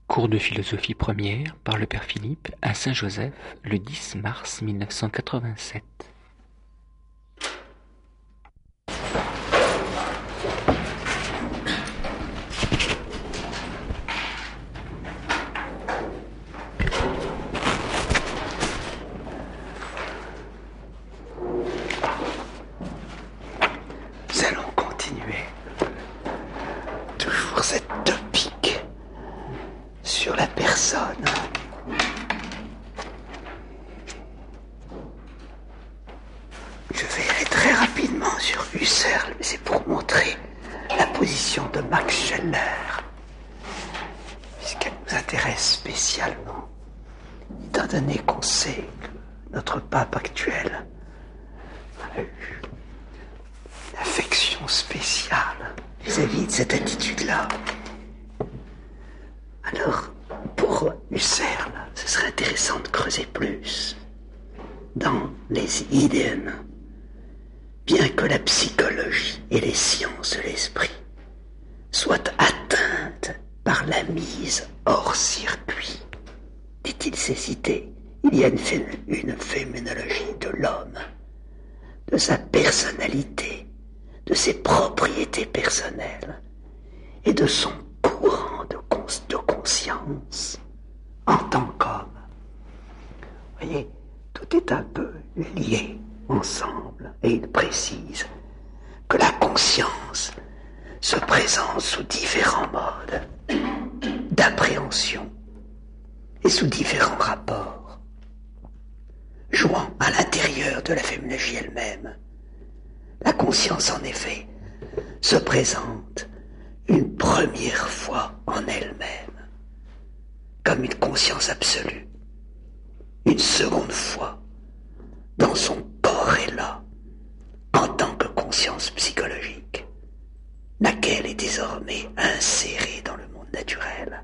Cours de philosophie première par le père Philippe à Saint-Joseph le 10 mars 1987. Nous allons continuer. Toujours cette topique sur la personne. Je vais très rapidement sur Husserl, mais c'est pour montrer la position de Max Scheler, puisqu'elle nous intéresse spécialement, étant donné qu'on sait que notre pape actuel a eu une affection spéciale vis-à-vis de cette attitude-là. Alors, pour Husserl, ce serait intéressant de creuser plus dans les idées, bien que la psychologie et les sciences de l'esprit soient atteintes par la mise hors circuit. Dit-il ces idées, il y a une phénoménologie de l'homme, de sa personnalité, de ses propriétés personnelles et de son courant de conscience en tant qu'homme. Vous voyez, tout est un peu lié ensemble, et il précise que la conscience se présente sous différents modes d'appréhension et sous différents rapports, jouant à l'intérieur de la phénoménologie elle-même. La conscience, en effet, se présente une première fois en elle-même, comme une conscience absolue, une seconde fois dans son corps est là, en tant que conscience psychologique, laquelle est désormais insérée dans le monde naturel.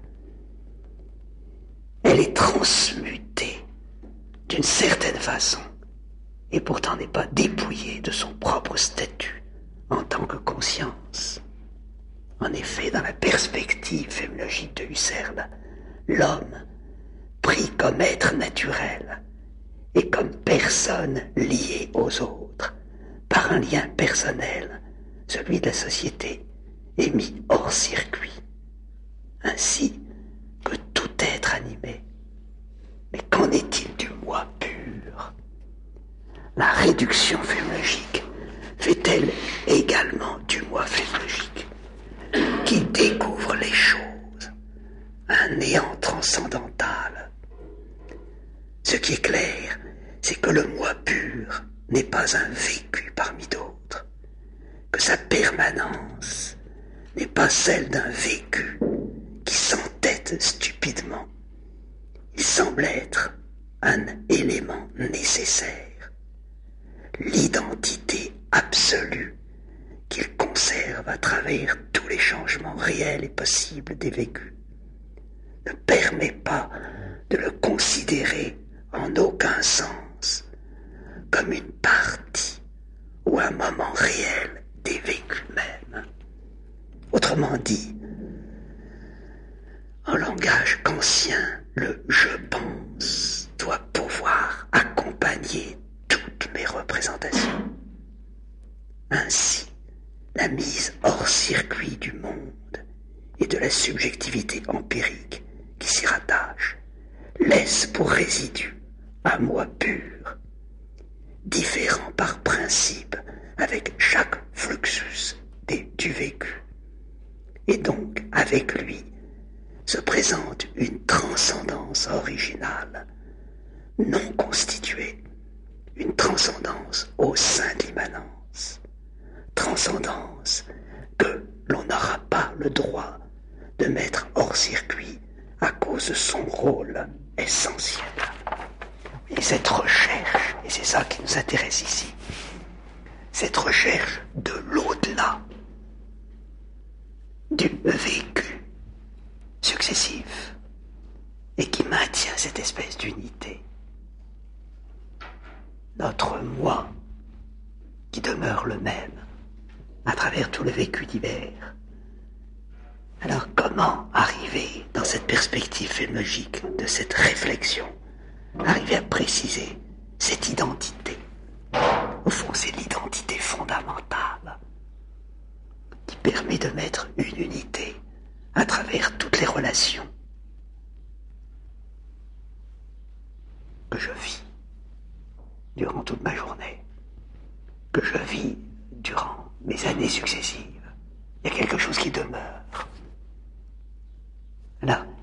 Elle est transmutée d'une certaine façon, et pourtant n'est pas dépouillée de son propre statut en tant que conscience. En effet, dans la perspective phénoménologique de Husserl, l'homme, pris comme être naturel et comme personne liée aux autres par un lien personnel, celui de la société, est mis hors circuit, ainsi que tout être animé. Mais qu'en est-il du moi pur? La réduction phénoménologique fait-elle également du moi phénoménologique qui découvre les choses, un néant transcendantal? Ce qui est clair, c'est que le moi pur n'est pas un vécu parmi d'autres, que sa permanence n'est pas celle d'un vécu qui s'entête stupidement. Il semble être un élément nécessaire, l'identité absolue qu'il conserve à travers tous les changements réels et possibles des vécus, ne permet pas de le considérer en aucun sens comme une partie ou un moment réel des vécus mêmes. Autrement dit, en langage kantien, le « je pense » doit pouvoir accompagner toutes mes représentations. Ainsi, la mise hors circuit du monde et de la subjectivité empirique qui s'y rattache laisse pour résidu un moi pur, différent par principe avec chaque fluxus du vécu, et donc avec lui se présente une transcendance originale, non constituée, une transcendance au sein de l'immanence, transcendance que l'on n'aura pas le droit de mettre hors circuit à cause de son rôle essentiel. Et cette recherche, et c'est ça qui nous intéresse ici, cette recherche de l'au-delà, du vécu successif, et qui maintient cette espèce d'unité. Notre moi, qui demeure le même à travers tout le vécu divers, Alors comment arriver dans cette perspective philologique de cette réflexion, arriver à préciser cette identité? Au fond, c'est l'identité fondamentale qui permet de mettre une unité à travers toutes les relations que je vis durant toute ma journée, que je vis durant mes années successives. Il y a quelque chose qui demeure. Alors, vous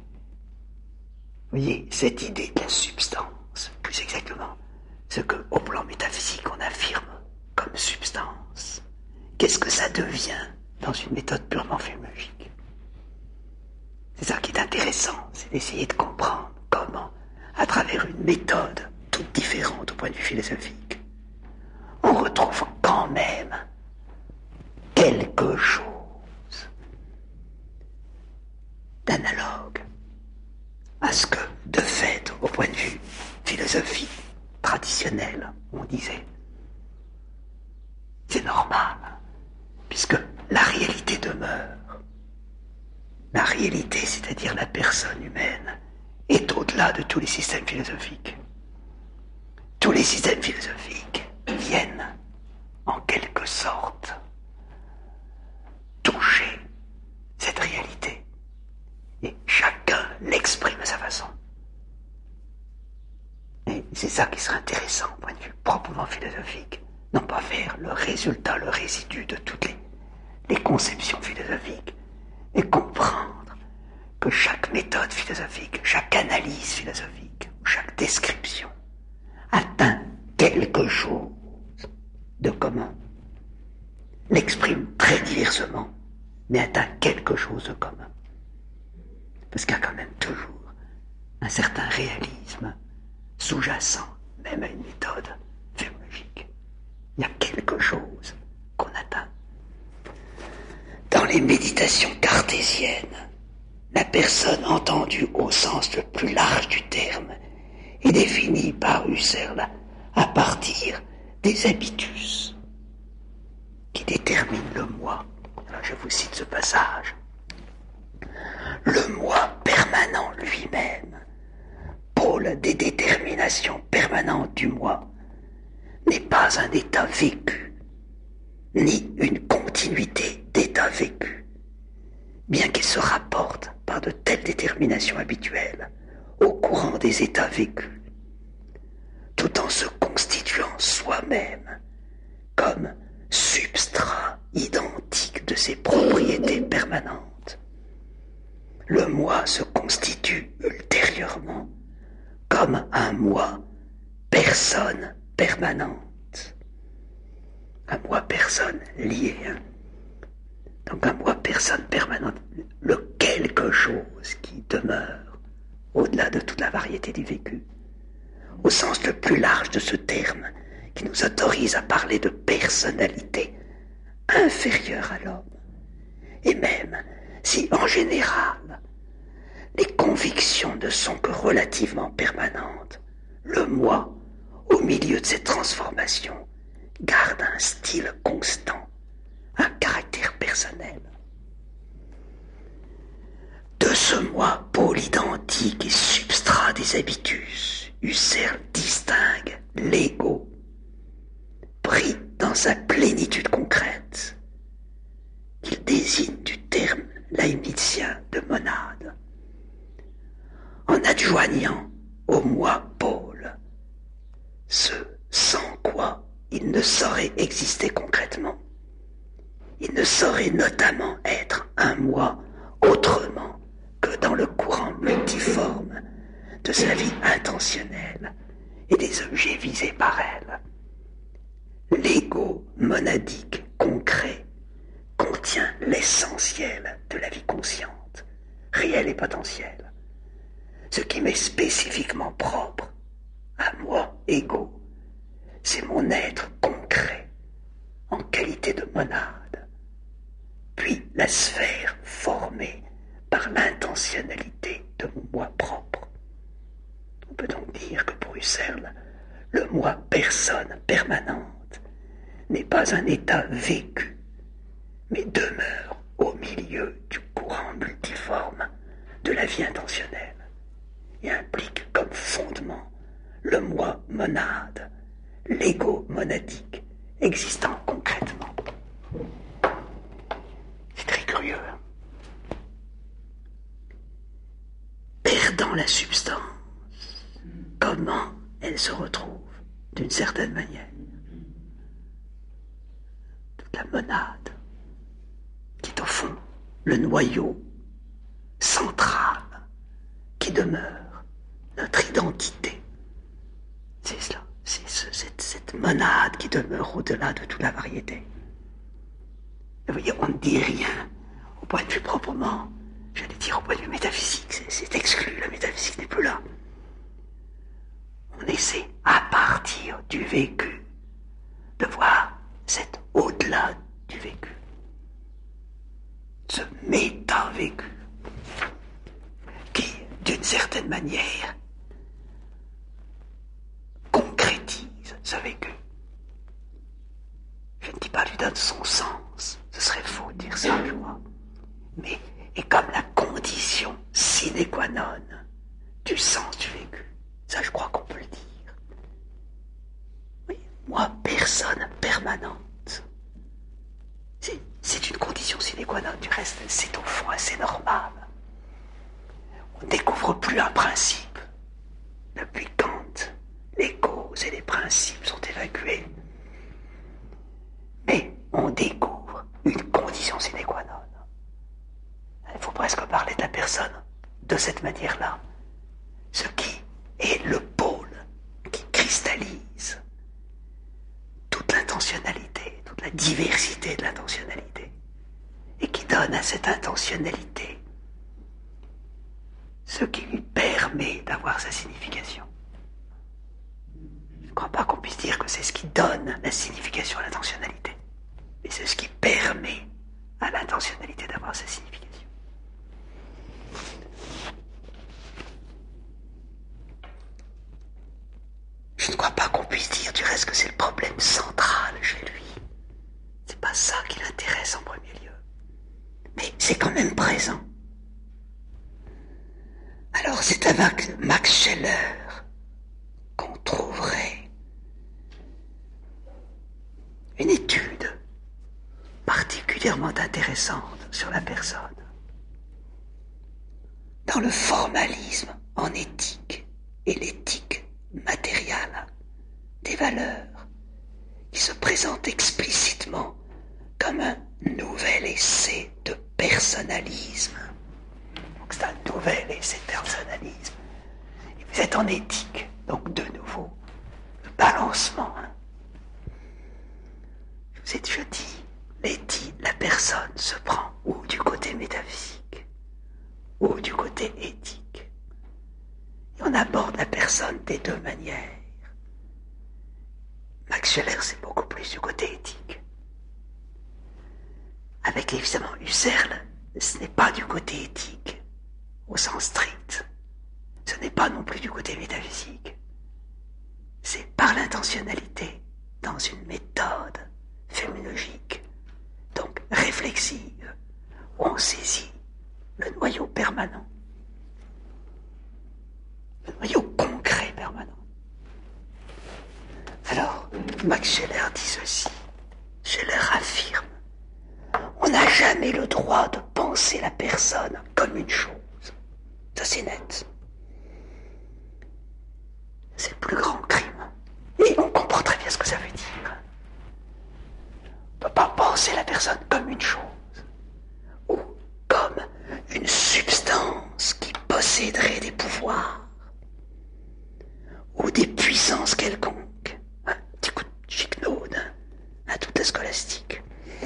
voyez, cette idée de la substance, plus exactement, ce que, au plan métaphysique, on affirme comme substance, qu'est-ce que ça devient dans une méthode purement philologique? C'est ça qui est intéressant, c'est d'essayer de comprendre comment, à travers une méthode toute différente au point de vue philosophique, on retrouve quand même quelque chose d'analogue à ce que, de fait, au point de vue philosophie traditionnel, on disait. C'est normal, puisque la réalité demeure. La réalité, c'est-à-dire la personne humaine, est au-delà de tous les systèmes philosophiques. Tous les systèmes philosophiques viennent, en quelque sorte, toucher cette réalité. Et chacun l'exprime à sa façon. Et c'est ça qui serait intéressant, au point de vue proprement philosophique. Non pas faire le résultat, le résidu de toutes les conceptions philosophiques, mais comprendre que chaque méthode philosophique, chaque analyse philosophique, chaque description atteint quelque chose de commun, l'exprime très diversement, mais atteint quelque chose de commun. Parce qu'il y a quand même toujours un certain réalisme sous-jacent, même à une méthode philologique. Il y a quelque chose qu'on atteint. Dans les méditations cartésiennes, la personne entendue au sens le plus large du terme est définie par Husserl à partir des habitus qui déterminent le moi. Alors je vous cite ce passage. Le moi permanent lui-même, pôle des déterminations permanentes du moi, n'est pas un état vécu, ni une continuité d'état vécu, bien qu'il se rapporte par de telles déterminations habituelles au courant des états vécus, tout en se constituant soi-même comme substrat identique de ses propriétés permanentes. Le moi se constitue ultérieurement comme un moi personne permanente. Un moi personne lié. Donc un moi personne permanente. Le quelque chose qui demeure au-delà de toute la variété du vécu. Au sens le plus large de ce terme, qui nous autorise à parler de personnalité inférieure à l'homme. Et même si, en général, les convictions ne sont que relativement permanentes, le moi, au milieu de cette transformation, garde un style constant, un caractère personnel. De ce moi, pôle identique et substrat des habitus, Husserl distingue l'ego, pris dans sa plénitude concrète, qu'il désigne du terme leibnizien de monade, en adjoignant au moi pôle ce sans quoi il ne saurait exister concrètement. Il ne saurait notamment être un moi autrement que dans le courant multiforme de sa vie intentionnelle et des objets visés par elle. L'ego monadique concret contient l'essentiel de la vie consciente, réelle et potentielle. Ce qui m'est spécifiquement propre à moi, ego, c'est mon être concret, en qualité de monade, puis la sphère formée par l'intentionnalité de mon moi propre. On peut donc dire que pour Husserl, le moi personne permanente n'est pas un état vécu, mais demeure au milieu du courant multiforme de la vie intentionnelle et implique comme fondement le moi monade, l'ego monadique existant concrètement. C'est très curieux. Perdant la substance, comment elle se retrouve d'une certaine manière? Toute la monade, qui est au fond le noyau central qui demeure notre identité. C'est cela, c'est cette monade qui demeure au-delà de toute la variété. Vous voyez, on ne dit rien au point de vue proprement, j'allais dire au point de vue métaphysique, c'est exclu, la métaphysique n'est plus là. On essaie, à partir du vécu, de voir cet au-delà du vécu, ce méta-vécu, qui, d'une certaine manière, concrétise ce vécu. Je ne dis pas lui donne son sens, ce serait faux de dire ça, je crois, mais est comme la condition sine qua non du sens du vécu. Ça, je crois qu'on peut le dire. Oui, moi, personne permanente. C'est une condition sine qua non. Du reste, c'est au fond assez normal. On ne découvre plus un principe. Depuis Kant, les causes et les principes sont évacués. Mais on découvre une condition sine qua non. Il faut presque parler de la personne de cette manière-là. Ce qui est le pôle qui cristallise toute l'intentionnalité, toute la diversité de l'intentionnalité, et qui donne à cette intentionnalité ce qui lui permet d'avoir sa signification. Je ne crois pas qu'on puisse dire que c'est ce qui donne la signification à l'intentionnalité, mais c'est ce qui permet à l'intentionnalité d'avoir sa signification. Je ne crois pas qu'on puisse dire du reste que c'est le problème central chez lui. C'est pas ça qui l'intéresse en premier lieu. Mais c'est quand même présent. Alors c'est avec Max Scheler qu'on trouverait une étude particulièrement intéressante sur la personne. Dans le formalisme en éthique et l'éthique matériale des valeurs qui se présentent explicitement comme un nouvel essai de personnalisme. Donc c'est un nouvel essai de personnalisme. Et vous êtes en éthique, donc de nouveau, le balancement. Je vous ai déjà dit, l'éthique, la personne se prend ou du côté métaphysique, ou du côté éthique. Et on aborde la personne des deux manières. Max Scheler, c'est beaucoup plus du côté éthique. Avec évidemment Husserl, ce n'est pas du côté éthique, au sens strict. Ce n'est pas non plus du côté métaphysique. C'est par l'intentionnalité, dans une méthode phénoménologique, donc réflexive, où on saisit le noyau permanent, le noyau concret permanent. Alors, Max Scheler dit ceci. Scheler affirme: on n'a jamais le droit de penser la personne comme une chose. Ça, c'est net. C'est le plus grand crime. Et on comprend très bien ce que ça veut dire. On ne peut pas penser la personne comme une chose, ou comme une substance qui posséderait des pouvoirs, ou des puissances quelconques. Un petit coup de chiquenaude, à toute la scolastique.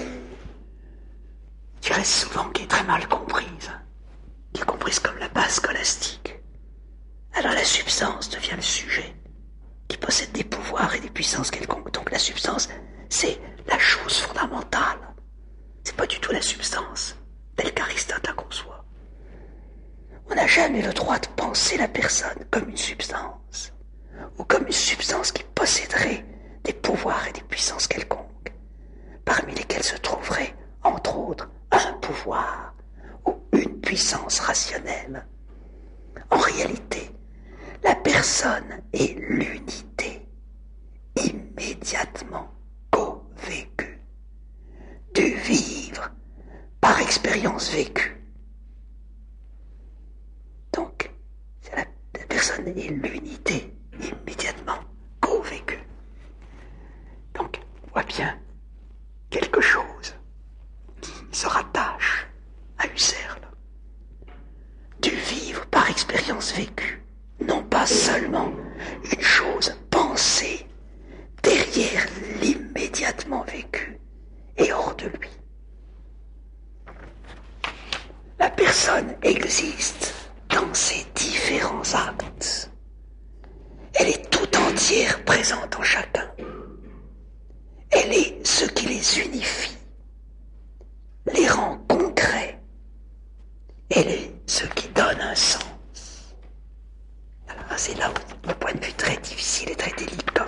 Qui reste souvent, qui est très mal comprise, qui est comprise comme la base scolastique. Alors la substance devient le sujet, qui possède des pouvoirs et des puissances quelconques. Donc la substance, c'est la chose fondamentale. C'est pas du tout la substance, telle qu'Aristote la conçoit. On n'a jamais le droit de penser la personne comme une substance, ou comme une substance qui posséderait des pouvoirs et des puissances quelconques, parmi lesquels se trouverait, entre autres, un pouvoir ou une puissance rationnelle. En réalité, la personne est l'unité, immédiatement co-vécue, du vivre par expérience vécue. Donc, la personne est l'unité, immédiatement co-vécue. Donc, on voit bien quelque chose qui se rattache à Husserl. Du vivre par expérience vécue, non pas seulement une chose pensée derrière l'immédiatement vécu et hors de lui. La personne existe dans ses différents actes. Elle est tout entière présente en chacun. Elle est ce qui les unifie, les rend concrets. Elle est ce qui donne un sens. Alors, c'est là où le point de vue très difficile et très délicat.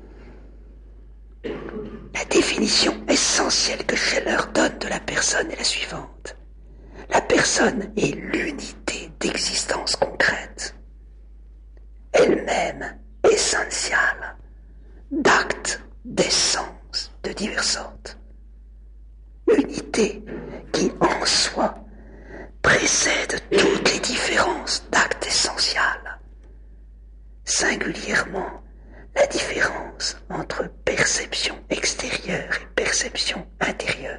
La définition essentielle que Scheller donne de la personne est la suivante. La personne est l'unité d'existence concrète, elle-même essentielle, d'actes, d'essence de diverses sortes. Unité qui, en soi, précède toutes les différences d'actes essentiels, singulièrement la différence entre perception extérieure et perception intérieure,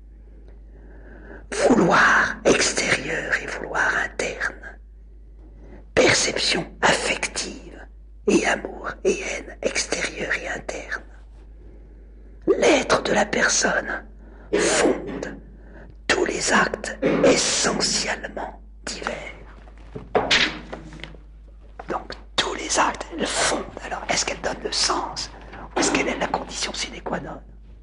vouloir extérieur et vouloir interne, perception affective et amour et haine extérieure et interne. L'être de la personne fonde tous les actes essentiellement divers. Donc tous les actes, elles fondent. Alors est-ce qu'elles donnent le sens ou est-ce qu'elle est la condition sine qua non?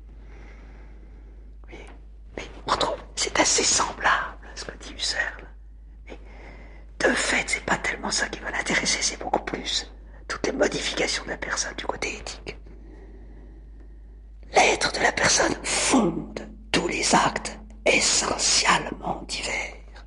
Oui, mais on trouve, c'est assez semblable à ce que dit Husserl. Mais de fait, c'est pas tellement ça qui va l'intéresser, c'est beaucoup plus toutes les modifications de la personne du côté éthique. L'être de la personne fonde tous les actes essentiellement divers.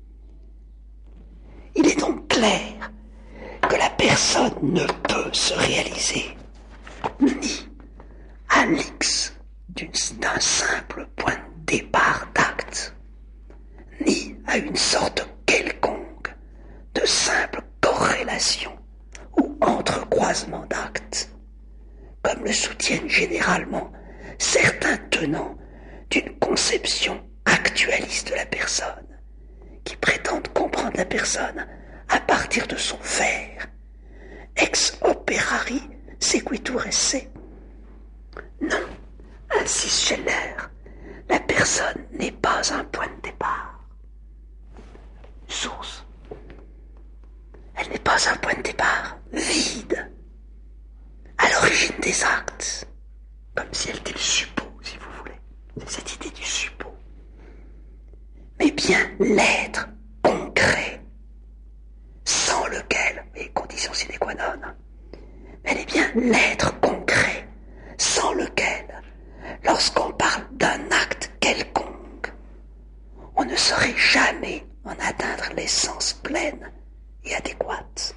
Il est donc clair que la personne ne peut se réaliser ni à l'X d'un simple point de départ d'acte, ni à une sorte quelconque de simple corrélation ou entrecroisement d'actes, comme le soutiennent généralement certains tenants d'une conception actualiste de la personne, qui prétendent comprendre la personne à partir de son faire, ex operari sequitur esse. Non, insiste Scheller, la personne n'est pas un point de départ, une source. Elle n'est pas un point de départ vide, à l'origine des actes, comme si elle était le suppôt, si vous voulez. C'est cette idée du suppôt. Mais bien l'être concret, sans lequel, mais condition sine qua non, elle est bien l'être concret, sans lequel, lorsqu'on parle d'un acte quelconque, on ne saurait jamais en atteindre l'essence pleine et adéquate.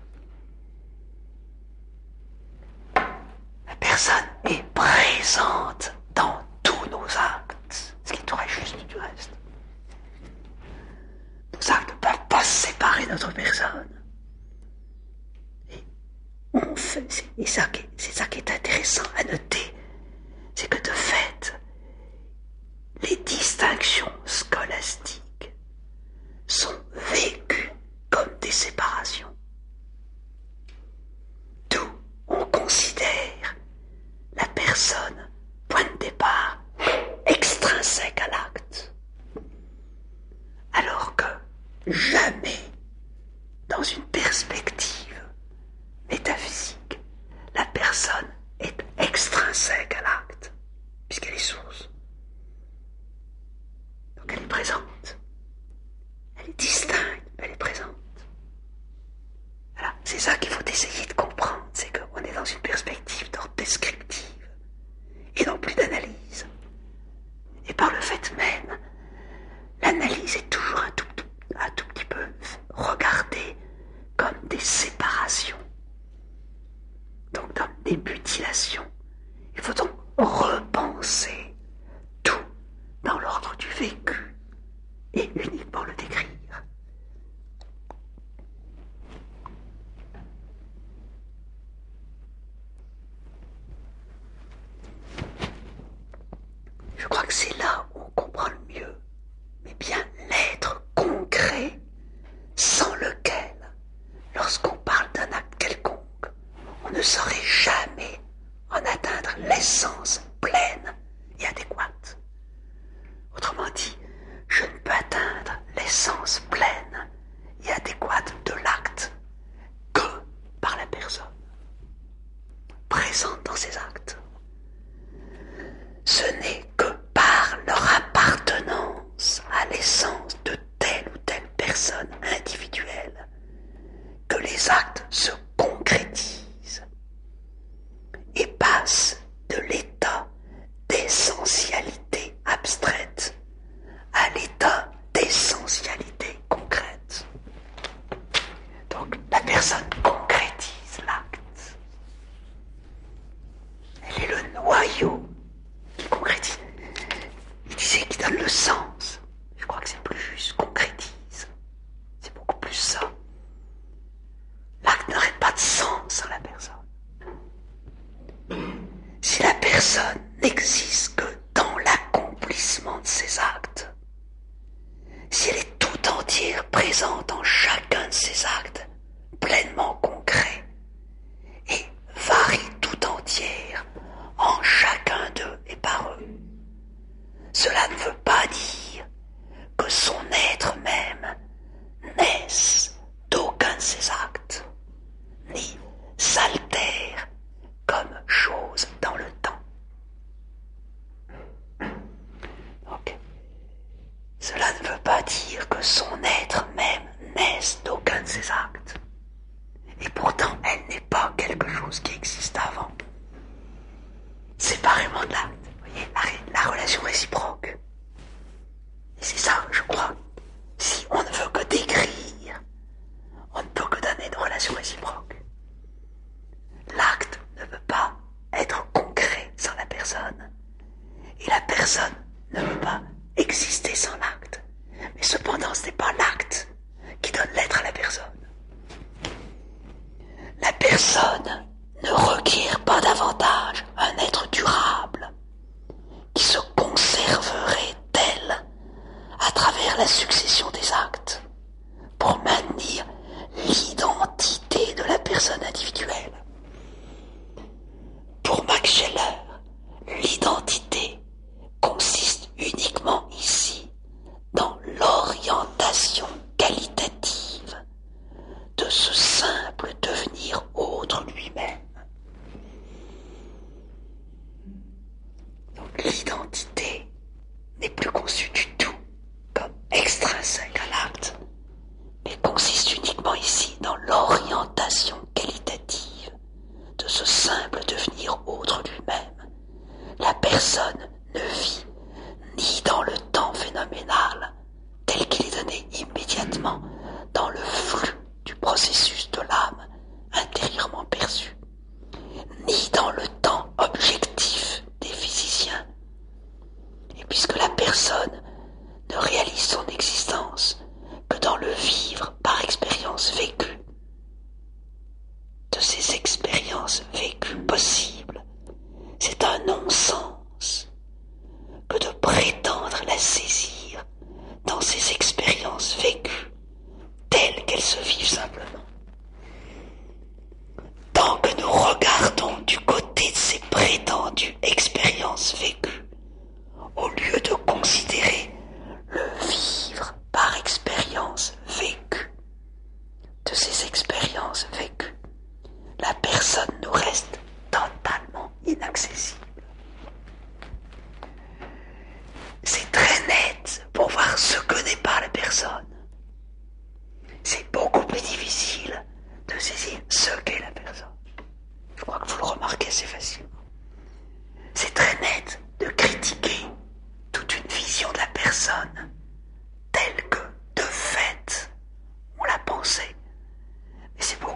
La personne est présente dans tous nos actes, ce qui est tout juste du reste. Nos actes ne peuvent pas séparer notre personne. Et on fait, c'est ça qui est intéressant à noter, c'est que de fait, les distinctions scolastiques sont vécues comme des séparations. D'où on considère la personne, point de départ, extrinsèque à l'acte. Alors que jamais, dans une perspective métaphysique, la personne est extrinsèque à l'acte, puisqu'elle est source. Donc elle est présente. Elle est distincte, elle est présente. des séparations, donc dans des mutilations. Il faut donc repenser tout dans l'ordre du vécu et uniquement le décrire. Je crois que c'est là où on comprend le mieux, mais bien l'être concret sans lequel, lorsqu'on parle d'un acte quelconque, on ne saurait jamais en atteindre l'essence pleine et adéquate. Autrement dit, je ne peux atteindre l'essence pleine et adéquate de l'acte que par la personne présente dans ses actes. Ce n'est que par leur appartenance à l'essence de telle ou telle personne individuelle que les actes se concrétisent et passent de l'état d'essentialité abstraite à l'état d'essentialité concrète. Donc la personne concrétise l'acte. Elle est le noyau qui concrétise. Il disait qu'il donne le sens. Je crois que c'est plus juste, concrétise. C'est beaucoup plus ça. L'acte n'aurait pas de sens sans la personne. Si la personne n'existe que dans l'accomplissement de ses actes, si elle est tout entière présente dans chacun de ses actes, pleinement concrets, et varie tout entière en chacun d'eux et par eux, cela ne veut pas dire que son être même naisse d'aucun de ses actes, ni s'altère comme chose dans le temps. Donc, cela ne veut pas dire que son être même naisse d'aucun de ses actes. Et pourtant, elle n'est pas quelque chose qui existe avant. Séparément de l'acte. Vous voyez, la relation réciproque. Et c'est ça, je crois. Si on ne veut que décrire, on ne peut que donner une relation réciproque. L'acte ne peut pas être concret sans la personne. Et la personne ne peut pas exister sans l'acte. Mais cependant, ce n'est pas l'acte qui donne l'être à la personne. La personne ne requiert pas davantage un être durable qui se conserverait tel à travers la succession des actes pour maintenir l'identité de la personne individuelle. Pour Max Scheler, l'identité consiste uniquement ici dans l'orientation qualitative de ce simple devenir autre lui-même. Donc l'identité n'est plus conçue du tout comme extrinsèque à l'acte, mais consiste uniquement ici dans l'orientation qualitative de ce simple devenir autre lui-même. La personne ne vit ni dans le temps phénoménal tel qu'il est donné immédiatement dans le flux du processus de l'âme intérieurement perçu, ni dans le temps objectif des physiciens. Et puisque la personne ne réalise son existence que dans le vivre par expérience vécue, de ces expériences vécues possibles, c'est un non-sens que de prétendre la saisir dans ces expériences vécues telles qu'elles se vivent simplement. Tant que nous regardons du côté de ces prétendues expériences vécues, au lieu de considérer le vivre par expérience vécue de ces expériences vécues, la personne nous reste totalement inaccessible. C'est très net pour voir ce que n'est pas la personne. C'est beaucoup plus difficile de saisir ce qu'est la personne. Je crois que vous le remarquez assez facilement. C'est très net de critiquer toute une vision de la personne telle que, de fait, on l'a pensée. Mais c'est beaucoup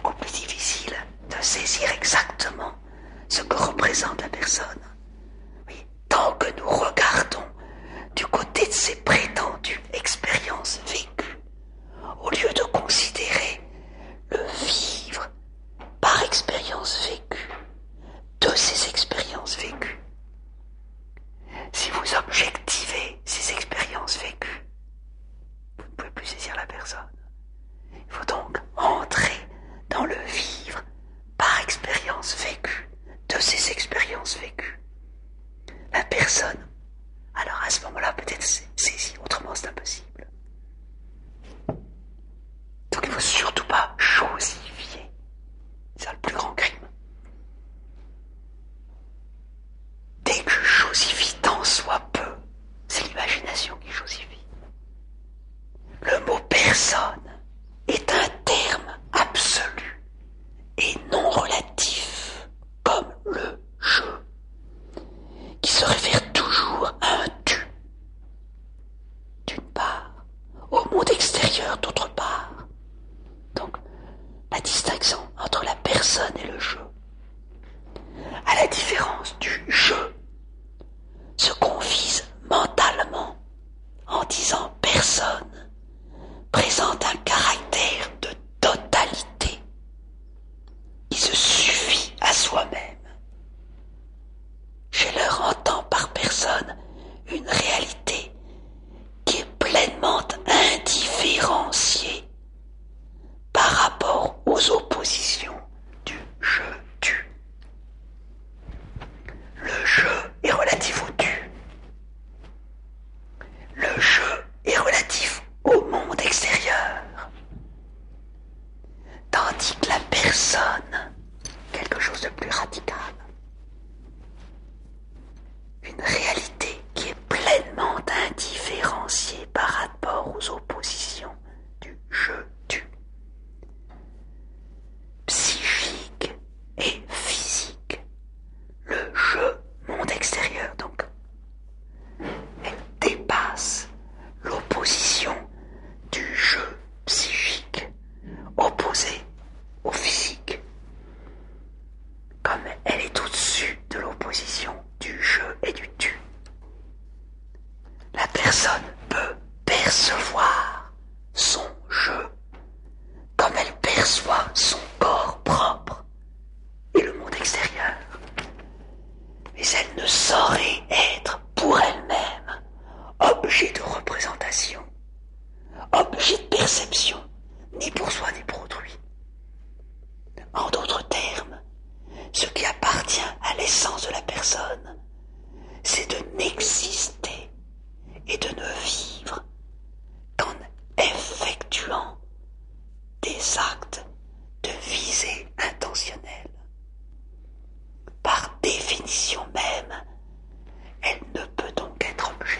la distinction entre la personne et le jeu. À la différence du jeu, ce qu'on vise mentalement en disant personne présente un caractère de totalité qui se suffit à soi-même. Je leur entends par personne une réalité qui est pleinement indifférenciée par rapport aux oppositions du je-tu. Le jeu est relatif au tu. Le jeu est relatif au monde extérieur. Tandis que la personne, quelque chose de plus radical, une réalité qui est pleinement indifférenciée par rapport aux oppositions du je-tu. Psychique et physique. Le jeu, monde extérieur donc, elle dépasse l'opposition du jeu psychique opposé au physique. Comme elle est au-dessus de l'opposition du jeu et du tu. La personne peut percevoir son jeu comme elle perçoit son corps propre et le monde extérieur. Mais elle ne saurait être pour elle-même objet de représentation, objet de perception, ni pour soi ni pour autrui. En d'autres termes, ce qui appartient à l'essence de la personne, c'est de n'exister et de ne vivre qu'en effectuant des actes de visée intentionnelle. Par définition même, elle ne peut donc être objet.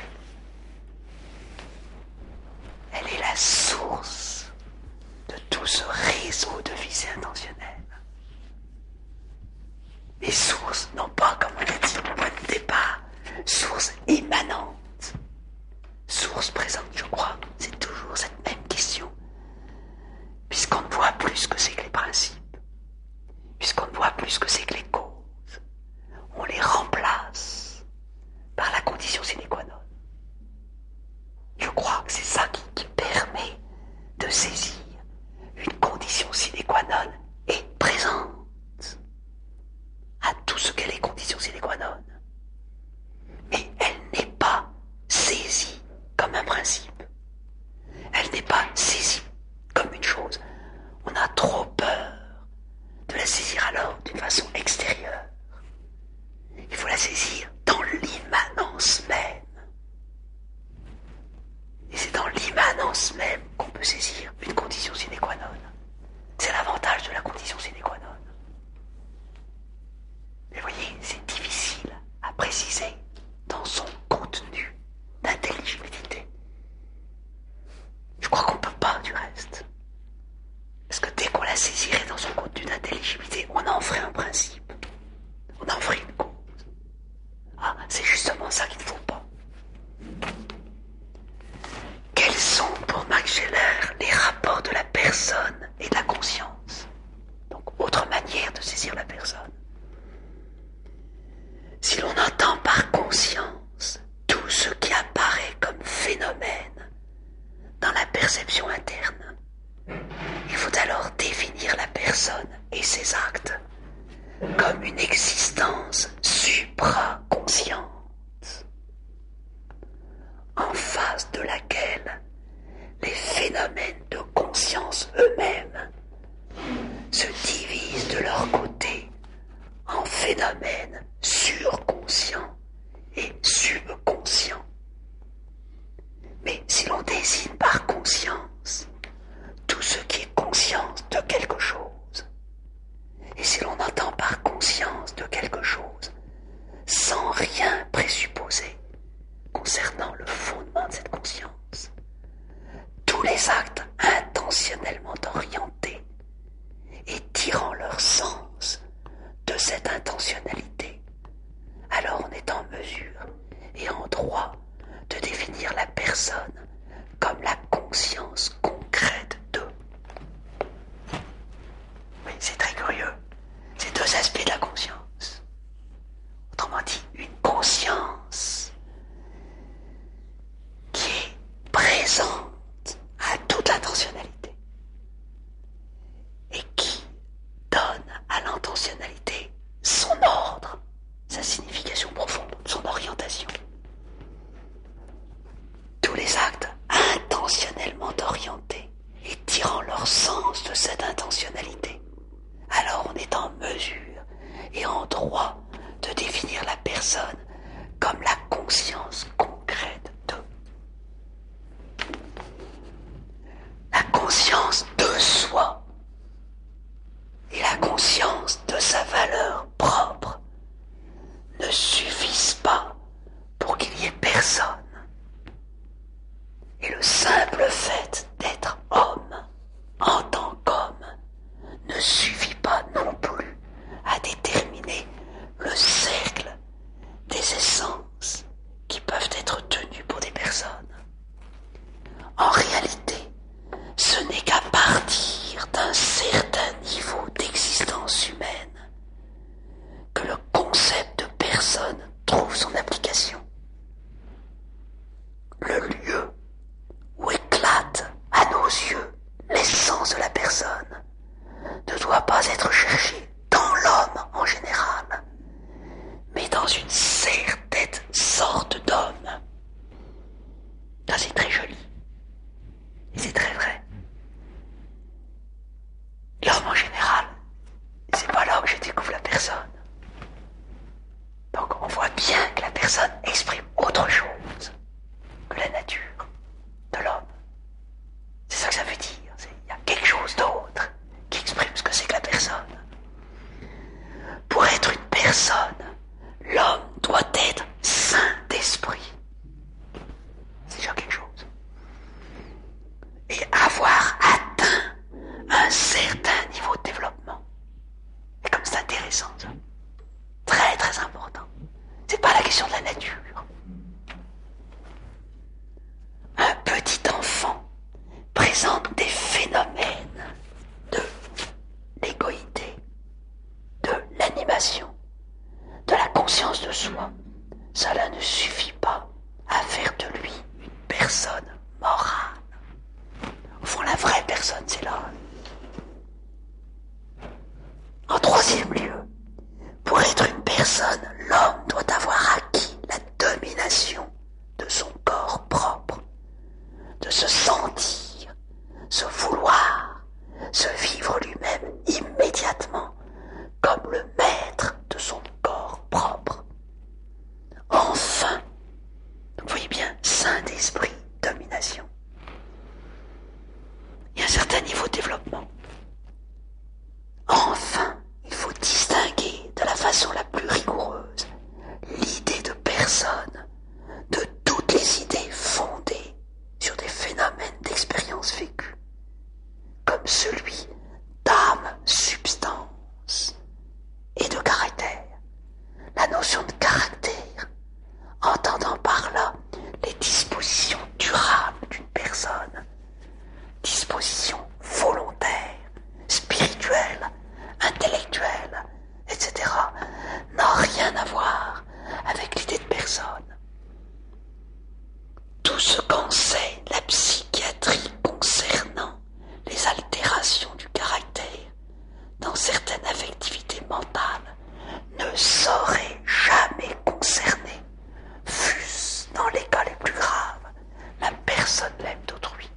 Elle est la source de tout ce réseau de visée intentionnelle. Les sources, non pas, comme on a dit au point de départ, sources immanentes. Source présente, je crois, c'est toujours cette même question. Puisqu'on ne voit plus ce que c'est que les principes, puisqu'on ne voit plus ce que c'est que les causes, on les remplace par la condition sine qua non. Je crois que c'est ça qui permet de saisir une condition sine qua non est présente à tout ce qu'elle est condition sine qua non. Mais elle n'est pas saisie comme un principe. Elle n'est pas saisie comme une chose. On a trop peur de la saisir alors d'une façon extérieure. Il faut la saisir dans l'immanence même. Et c'est dans l'immanence même qu'on peut saisir une condition sine qua non. C'est l'avantage de la condition sine qua non. Mais voyez, c'est difficile à préciser dans son contenu d'intelligibilité. Je crois qu'on ne peut pas du reste. Parce que dès qu'on la saisirait dans son contenu d'intelligibilité, on en ferait un principe. On en ferait une cause. Ah, c'est justement ça qu'il ne faut pas. Quels sont pour Max Scheler les rapports de la personne et de la conscience? Donc, autre manière de saisir la personne. Si l'on entend par conscience tout ce qui apparaît comme phénomène dans la perception interne, il faut alors définir la personne et ses actes comme une existence supraconsciente, en face de laquelle les phénomènes de conscience eux-mêmes se divisent de leur côté en phénomènes surconscients et subconscients. Mais si l'on désigne par conscience tout ce qui est conscience de quelque chose, et si l'on entend par conscience de quelque chose sans rien présupposer concernant le fondement de cette conscience, tous les actes intentionnellement orientés et tirant leur sens de cette intentionnalité, alors on est en mesure et en droit de définir la personne comme la conscience concrète de. intentionnalité, son ordre, sa signification profonde, son orientation. Tous les actes intentionnellement orientés et tirant leur sens de cette intentionnalité, alors on est en mesure et en droit de définir la personne comme la conscience concrète de. La conscience de soi et la conscience de sa valeur propre ne suffisent pas pour qu'il y ait personne. Et le simple fait d'être homme en tant qu'homme ne suffit pas non plus à déterminer le cercle des essences qui peuvent être tenues pour des personnes. En réalité, ce n'est qu'à partir d'un certain niveau d'existence humaine que le concept de personne trouve son application. Le lieu où éclate à nos yeux l'essence de la personne ne doit pas être cherché dans l'homme en général, mais dans une certaine sorte d'homme. Ça, c'est très joli. Et c'est très vrai. L'homme en général, c'est pas là que je découvre la personne. Donc on voit bien que la personne exprime autre chose que la nature de l'homme. C'est ça que ça veut dire. Il y a quelque chose d'autre qui exprime ce que c'est que la personne. Pour être une personne, l'homme doit être saint d'esprit. C'est déjà quelque chose. Et avoir atteint un certain niveau de développement. Et comme c'est intéressant, ça. Très très important. C'est pas la question de la nature. Un petit enfant présente des phénomènes de l'égoïté, de l'animation, de la conscience de soi. Cela ne suffit pas à faire de lui une personne morale. Au fond, la vraie personne, c'est l'homme. En troisième lieu, pour être une personne, l'homme doit avoir acquis la domination de son corps propre, de se sentir, se vouloir, se vivre lui-même immédiatement comme le maître de son corps propre. Enfin, vous voyez bien, saint d'esprit, domination. Il y a un certain niveau de développement. Enfin, il faut distinguer de la façon la plus rigoureuse l'idée de personne de toutes les idées fondées sur des phénomènes d'expérience vécue, comme celui d'âme, substance et de caractère. La notion de caractère, entendant par là les dispositions durables d'une personne, dispositions volontaires, spirituelles, intellectuelles, etc., n'a rien à voir avec l'idée de personne. Tout ce qu'en sait la psychiatrie concernant les altérations du caractère dans certaines affectivités mentales ne saurait jamais concerner, fût-ce dans les cas les plus graves, la personne même d'autrui.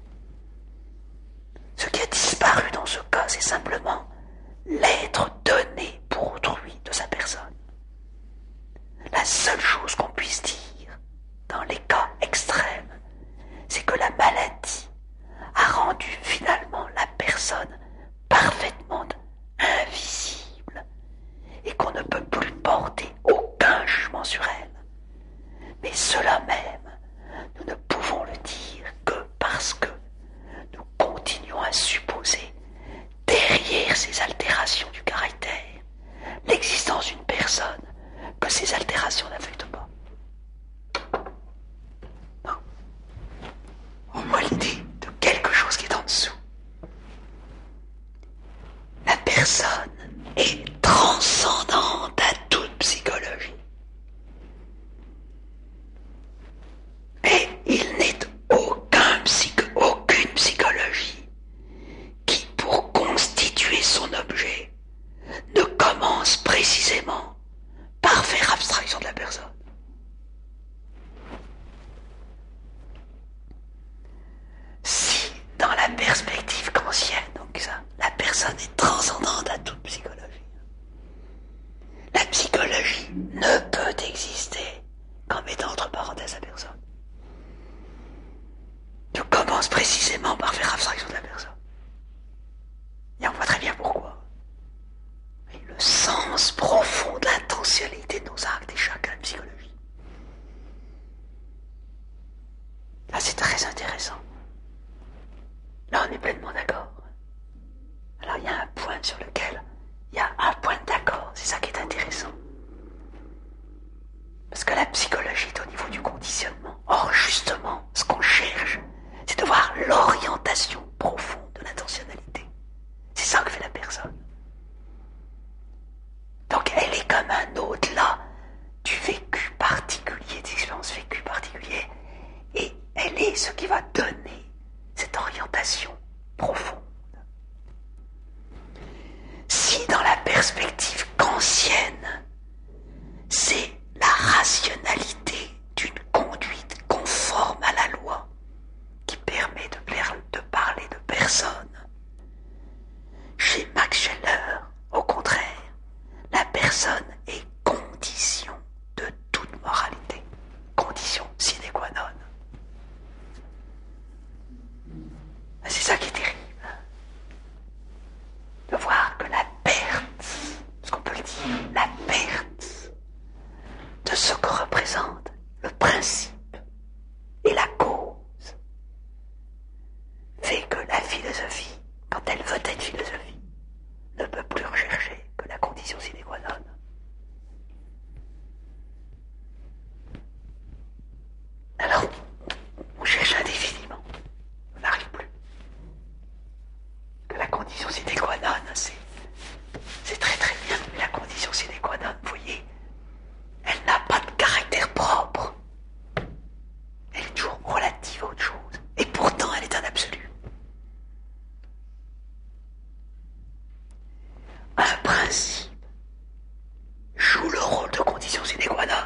Ce qui a disparu dans ce cas, c'est simplement l'être donné pour autrui de sa personne. La seule chose qu'on puisse dire, dans les cas extrêmes, c'est que la maladie a rendu finalement la personne parfaitement invisible et qu'on ne peut plus porter aucun jugement sur elle. Mais cela même, nous ne pouvons le dire que parce que nous continuons à supposer, derrière ces altérations du caractère, l'existence d'une personne que ces altérations n'affectent pas. Non. On voit l'idée de quelque chose qui est en dessous. La personne est transcendante à toute psychologie. Et il n'est aucune psychologie qui, pour constituer son objet, ne personne est transcendante à toute psychologie. La psychologie ne peut exister qu'en mettant entre parenthèses la personne. Je commence précisément par faire abstraction de la personne. Et on voit très bien pourquoi. Et le sens profond de l'intentionnalité de nos actes échappe à la psychologie. Là, c'est très intéressant. Là, on est pleinement d'accord. Alors, il y a un point sur lequel il y a un point d'accord. C'est ça qui est intéressant. Parce que la psychologie est au niveau du conditionnement. Or, justement, ce qu'on cherche, c'est de voir l'orientation profonde de l'intentionnalité. C'est ça que fait la personne. Donc, elle est comme un au-delà du vécu particulier, des expériences vécues particulières. Et elle est ce qui va donner cette orientation profonde. Si dans la perspective kantienne, c'est la rationalité d'une conduite conforme à la loi qui permet de parler de personne, chez Max Scheler, au contraire, la personne est condition de toute moralité, condition sine qua non. C'est ça qui est terrible. De voir que la perte, ce qu'on peut le dire, la perte de ce que représente le principe et la cause fait que la philosophie, quand elle veut être philosophie, ne peut plus rechercher que la condition sine qua non. Alors, on cherche indéfiniment, on n'arrive plus. Que la condition sine qua non, c'est très très bien, mais la condition sine qua non, vous voyez, elle n'a pas de caractère propre. Elle est toujours relative à autre chose. Et pourtant, elle est un absolu. Un principe joue le rôle de condition sine qua non.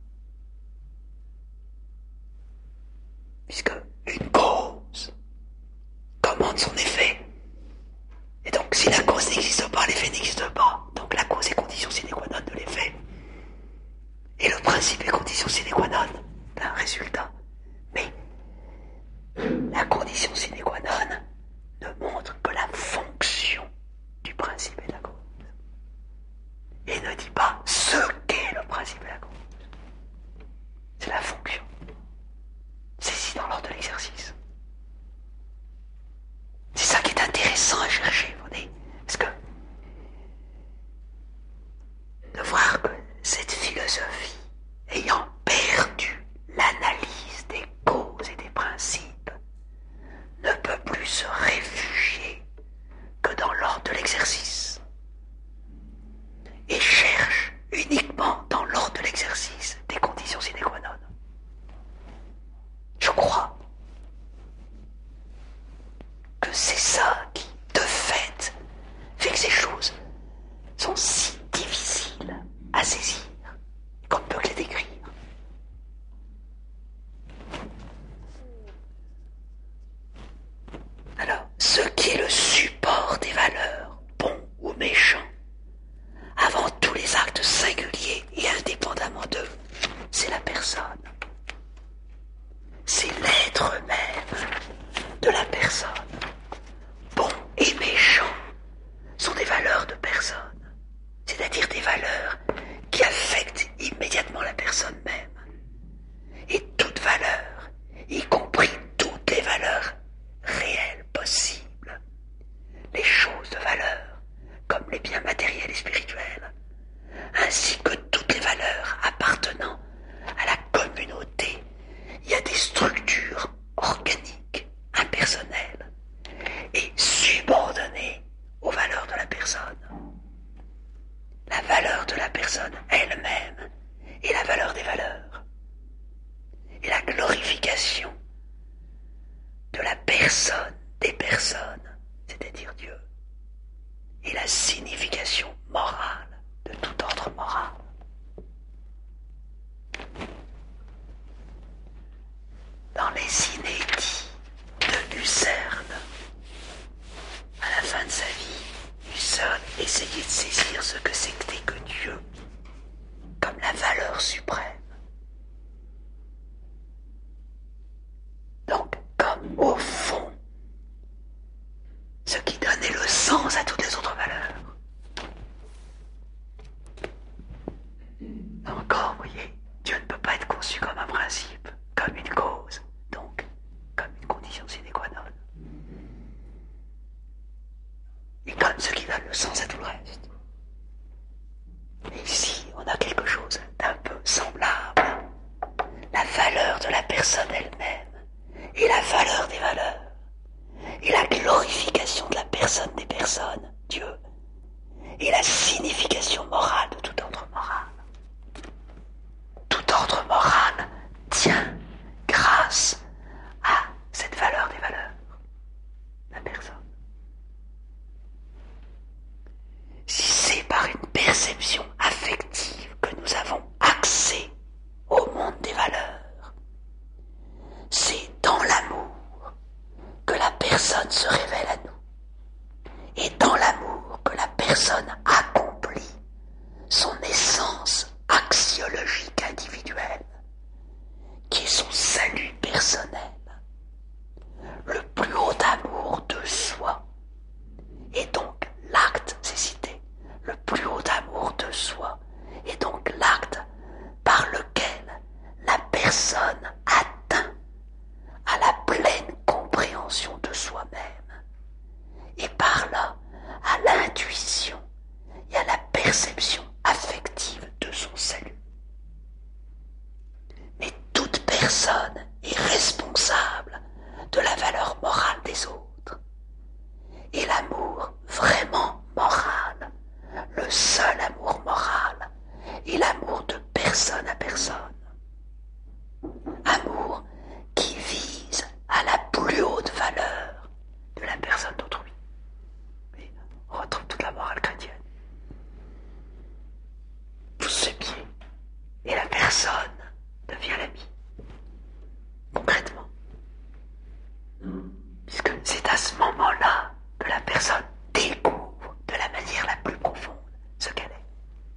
Puisque une cause commande son effet. Et donc, si la cause n'existe pas, l'effet n'existe pas. Donc, la cause est condition sine qua non de l'effet. Et le principe est condition sine qua non d'un résultat. Mais la condition sine qua non ne montre que la fonction du principe et de la cause. Et ne dit pas ce qu'est le principe et la cause. C'est la fonction. C'est ici dans l'ordre de l'exercice. C'est ça qui est intéressant à chercher, vous voyez. Parce que de voir que cette philosophie, ayant perdu l'analyse des causes et des principes, ne peut plus se réfugier que dans l'ordre de l'exercice. Et cherche uniquement dans l'ordre de l'exercice des conditions sine qua non. Je crois que c'est ça qui, de fait que ces choses sont si difficiles à saisir qu'on ne peut que les décrire. Alors, ce qui est le support des valeurs, bons ou méchants, avant tous les actes singuliers et indépendamment d'eux, c'est la personne. C'est l'être même de la personne. Bon et méchant sont des valeurs de personne, c'est-à-dire des valeurs qui affectent immédiatement la personne même. Et toute valeur, y compris toutes les valeurs réelles possibles, les choses de valeur, comme les biens matériels et spirituels, ainsi que toutes les valeurs appartenant à la communauté. Il y a des structures organiques, impersonnelles et subordonnées aux valeurs de la personne. La valeur de la personne elle-même est la valeur des valeurs. Et la glorification de la personne des personnes, c'est-à-dire Dieu, est la signification morale de tout ordre moral. Dans les inédits de Lucerne, à la fin de sa vie, essayer de saisir ce que c'était que Dieu, comme la valeur suprême. Donc, comme au fond, ce qui donnait le sens à toutes les autres valeurs. Encore, vous voyez, Dieu ne peut pas être conçu comme un principe, comme une cause, donc comme une condition sine qua non. Et comme ce qui donne le sens à tout le reste. Et ici, on a quelque chose d'un peu semblable. La valeur de la personne elle-même, et la valeur des valeurs, et la glorification de la personne des personnes, Dieu, et la signification morale de tout ordre moral. Tout ordre moral tient grâce à cette valeur des valeurs, la personne. Si c'est par une perception affective que nous avons accès au monde des valeurs, c'est dans l'amour que la personne se révèle à nous, et dans l'amour que la personne accomplit son essence axiologique individuelle, qui est son salut personnel, le plus haut amour de soi, et donc l'acte, c'est cité, le plus haut amour de soi, et donc l'acte par lequel la personne atteint à la pleine compréhension de soi-même, et par là à l'intuition et à la perception affective de son salut. Mais toute personne est responsable de la valeur morale des autres. Et l'amour vraiment moral, le seul amour moral, est l'amour de personne à personne. Amour qui vise à la plus haute valeur de la personne d'autrui. Et on retrouve toute la morale chrétienne. Tout ce qui est la personne